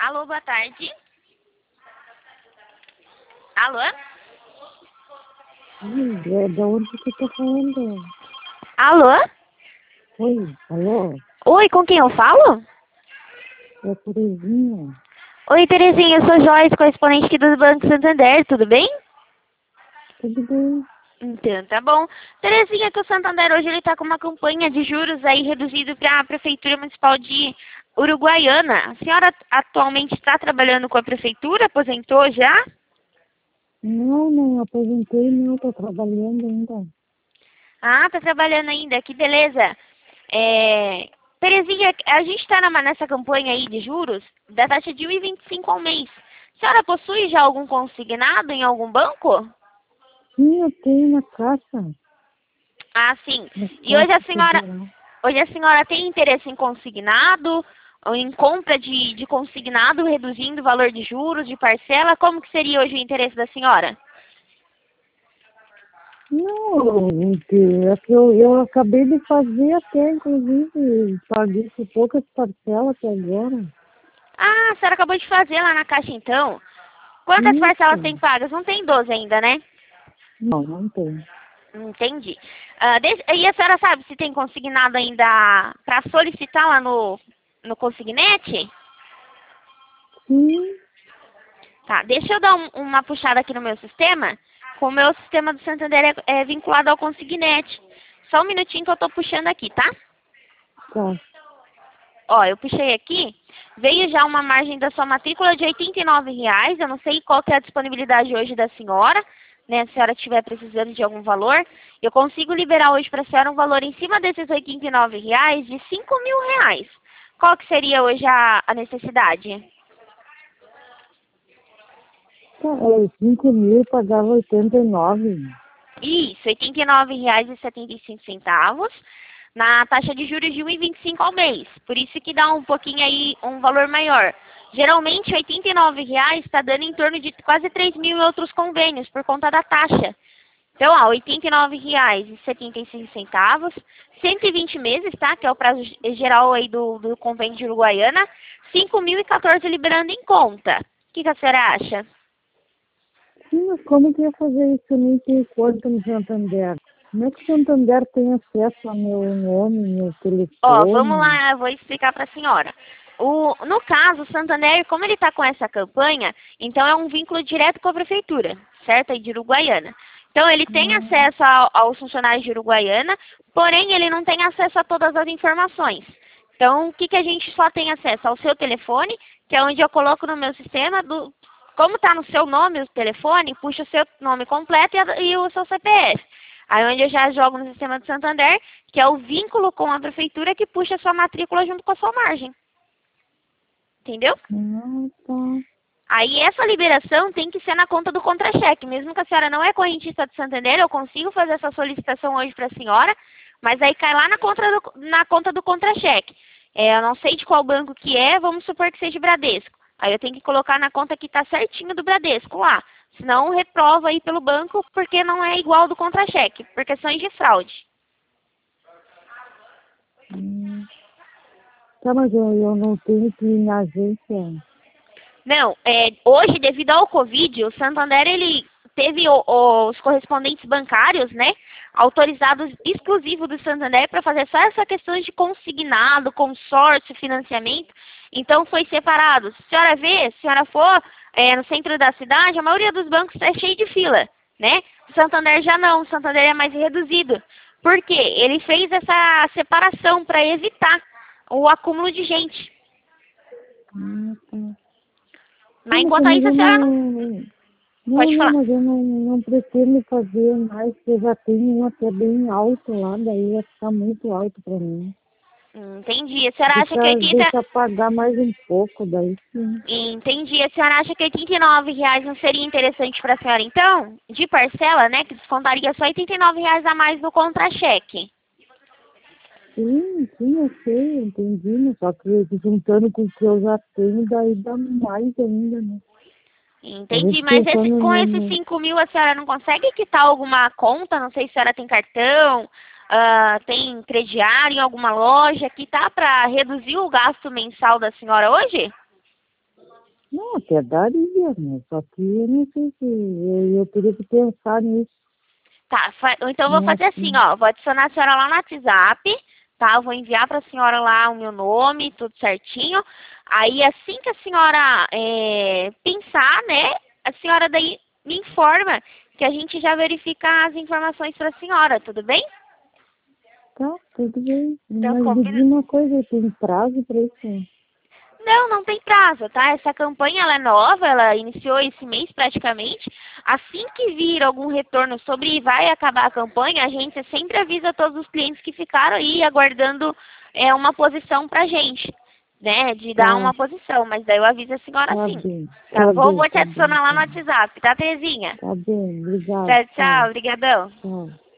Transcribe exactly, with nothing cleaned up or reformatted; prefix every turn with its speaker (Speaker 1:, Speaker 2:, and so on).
Speaker 1: Alô, boa tarde. Alô?
Speaker 2: Hum, é da onde você tá falando?
Speaker 1: Alô?
Speaker 2: Oi, alô?
Speaker 1: Oi, com quem eu falo?
Speaker 2: É a Terezinha.
Speaker 1: Oi, Terezinha, eu sou Joyce, correspondente aqui do Banco Santander, tudo bem?
Speaker 2: Tudo bem?
Speaker 1: Então, tá bom. Terezinha, que o Santander hoje ele tá com uma campanha de juros aí reduzido para a Prefeitura Municipal de Uruguaiana. A senhora atualmente está trabalhando com a Prefeitura? Aposentou já?
Speaker 2: Não, não aposentei, não, tô trabalhando ainda.
Speaker 1: Ah, tá trabalhando ainda, que beleza. É... Terezinha, a gente está nessa campanha aí de juros da taxa de um vírgula vinte e cinco ao mês. A senhora possui já algum consignado em algum banco?
Speaker 2: Sim, eu tenho na caixa.
Speaker 1: Ah, sim.
Speaker 2: Na
Speaker 1: E hoje a
Speaker 2: caixa
Speaker 1: senhora,
Speaker 2: federal.
Speaker 1: hoje a senhora tem interesse em consignado, ou em compra de, de consignado, reduzindo o valor de juros, de parcela? Como que seria hoje o interesse da senhora?
Speaker 2: Não, é que eu, eu acabei de fazer até, inclusive, paguei por poucas parcelas até agora.
Speaker 1: Ah, a senhora acabou de fazer lá na caixa então. Quantas parcelas tem
Speaker 2: Isso.
Speaker 1: pagas? Não tem doze ainda, né?
Speaker 2: Não, não tem.
Speaker 1: Entendi. Ah, deixa- e a senhora sabe se tem consignado ainda para solicitar lá no, no Consignete?
Speaker 2: Sim,
Speaker 1: Tá, deixa eu dar um- uma puxada aqui no meu sistema. Com o meu sistema do Santander é, é vinculado ao Consignete. Só um minutinho que eu tô puxando aqui, tá?
Speaker 2: tá.
Speaker 1: Ó, eu puxei aqui. Veio já uma margem da sua matrícula de oitenta e nove reais. Eu não sei qual que é a disponibilidade hoje da senhora, né? Se a senhora estiver precisando de algum valor. Eu consigo liberar hoje para a senhora um valor em cima desses oitenta e nove reais de cinco mil reais. Qual que seria hoje a, a necessidade?
Speaker 2: Tá, é, cinco mil, pagava oitenta e nove.
Speaker 1: Isso, oitenta e nove reais e setenta e cinco centavos na taxa de juros de um vírgula vinte e cinco ao mês. Por isso que dá um pouquinho aí, um valor maior. Geralmente, oitenta e nove reais está dando em torno de quase três mil em outros convênios, por conta da taxa. Então, ó, oitenta e nove reais e setenta e cinco centavos, cento e vinte meses, tá? Que é o prazo geral aí do, do convênio de Uruguaiana, cinco mil e quatorze liberando em conta. O que, que a senhora acha?
Speaker 2: Sim, mas como que ia fazer isso? Eu nem tenho conta no Santander. Como é que o Santander tem acesso ao meu nome, meu
Speaker 1: Ó, vamos
Speaker 2: telefone?
Speaker 1: lá, eu vou explicar para a senhora. O, no caso, o Santander, como ele está com essa campanha, então é um vínculo direto com a prefeitura, certo? Aí de Uruguaiana. Então ele tem
Speaker 2: Hum,
Speaker 1: acesso ao- aos funcionários de Uruguaiana, porém ele não tem acesso a todas as informações. Então, o que, que a gente só tem acesso? Ao seu telefone, que é onde eu coloco no meu sistema, do, como está no seu nome o telefone, puxa o seu nome completo e, a- e o seu C P F. Aí onde eu já jogo no sistema do Santander, que é o vínculo com a prefeitura que puxa a sua matrícula junto com a sua margem. Entendeu?
Speaker 2: ah, tá.
Speaker 1: Aí essa liberação tem que ser na conta do contra-cheque. Mesmo que a senhora não é correntista do Santander, eu consigo fazer essa solicitação hoje para a senhora, mas aí cai lá na conta do, na conta do contra-cheque. É, eu não sei de qual banco que é, vamos supor que seja Bradesco. Aí eu tenho que colocar na conta que está certinho do Bradesco lá. Senão reprova aí pelo banco porque não é igual do contra-cheque, por questões de fraude.
Speaker 2: Hum. Tá, mas eu, eu não tenho que ir na agência.
Speaker 1: Não, é, hoje, devido ao Covid, o Santander, ele teve o- os correspondentes bancários, né, autorizados exclusivos do Santander para fazer só essa questão de consignado, consórcio, financiamento. Então, foi separado. Se a senhora vê, se a senhora for é, no centro da cidade, a maioria dos bancos é cheio de fila, né? O Santander já não, o Santander é mais reduzido. Por quê? Ele fez essa separação para evitar o acúmulo de gente.
Speaker 2: Ah, tá.
Speaker 1: Mas
Speaker 2: Não, mas
Speaker 1: enquanto
Speaker 2: mas
Speaker 1: isso, a
Speaker 2: eu
Speaker 1: senhora não
Speaker 2: não... Não,
Speaker 1: pode
Speaker 2: não,
Speaker 1: falar.
Speaker 2: mas eu não, não pretendo fazer mais, porque eu já tenho um até bem alto lá, daí vai ficar muito alto pra mim.
Speaker 1: Hum, Entendi. A senhora acha que
Speaker 2: Deixa,
Speaker 1: oitenta...
Speaker 2: deixa pagar mais um pouco, daí sim.
Speaker 1: Entendi. A senhora acha que oitenta e nove reais não seria interessante para a senhora, então? De parcela, né? Que descontaria só oitenta e nove reais a mais no contra-cheque.
Speaker 2: Sim, sim, eu sei, eu entendi, né? Só que juntando com o que eu já tenho, daí dá mais ainda, né? A
Speaker 1: Entendi.
Speaker 2: gente
Speaker 1: Mas esse,
Speaker 2: pensando
Speaker 1: com
Speaker 2: no...
Speaker 1: esses
Speaker 2: no...
Speaker 1: cinco mil, a senhora não consegue quitar alguma conta? Não sei se a senhora tem cartão, ah, tem crediário em alguma loja, que tá para reduzir o gasto mensal da senhora hoje?
Speaker 2: Não, até daria, né? Só que eu não sei se eu, eu teria que pensar nisso.
Speaker 1: Tá, fa- então eu vou
Speaker 2: Não,
Speaker 1: fazer assim, ó. Vou adicionar a senhora lá no WhatsApp, tá? Eu vou enviar pra senhora lá o meu nome, tudo certinho. Aí assim que a senhora é, pensar, né? A senhora daí me informa que a gente já verifica as informações pra senhora, tudo bem?
Speaker 2: tá, tudo bem.
Speaker 1: Então,
Speaker 2: Mas me diz
Speaker 1: combina.
Speaker 2: uma coisa, tem prazo para isso?
Speaker 1: Não, não tem prazo, tá? Essa campanha ela é nova, ela iniciou esse mês praticamente. Assim que vir algum retorno sobre vai acabar a campanha, a gente sempre avisa todos os clientes que ficaram aí aguardando é, uma posição pra gente, né? De dar
Speaker 2: Tá,
Speaker 1: uma posição, mas daí eu aviso a senhora
Speaker 2: tá
Speaker 1: sim.
Speaker 2: bem,
Speaker 1: Tá
Speaker 2: tá
Speaker 1: bom?
Speaker 2: bem,
Speaker 1: Vou te
Speaker 2: tá bem,
Speaker 1: adicionar lá
Speaker 2: tá
Speaker 1: no
Speaker 2: bem.
Speaker 1: WhatsApp, tá, Terezinha?
Speaker 2: Tá bem, obrigado,
Speaker 1: Tchau, tchau,
Speaker 2: tchau,
Speaker 1: obrigadão.
Speaker 2: tchau.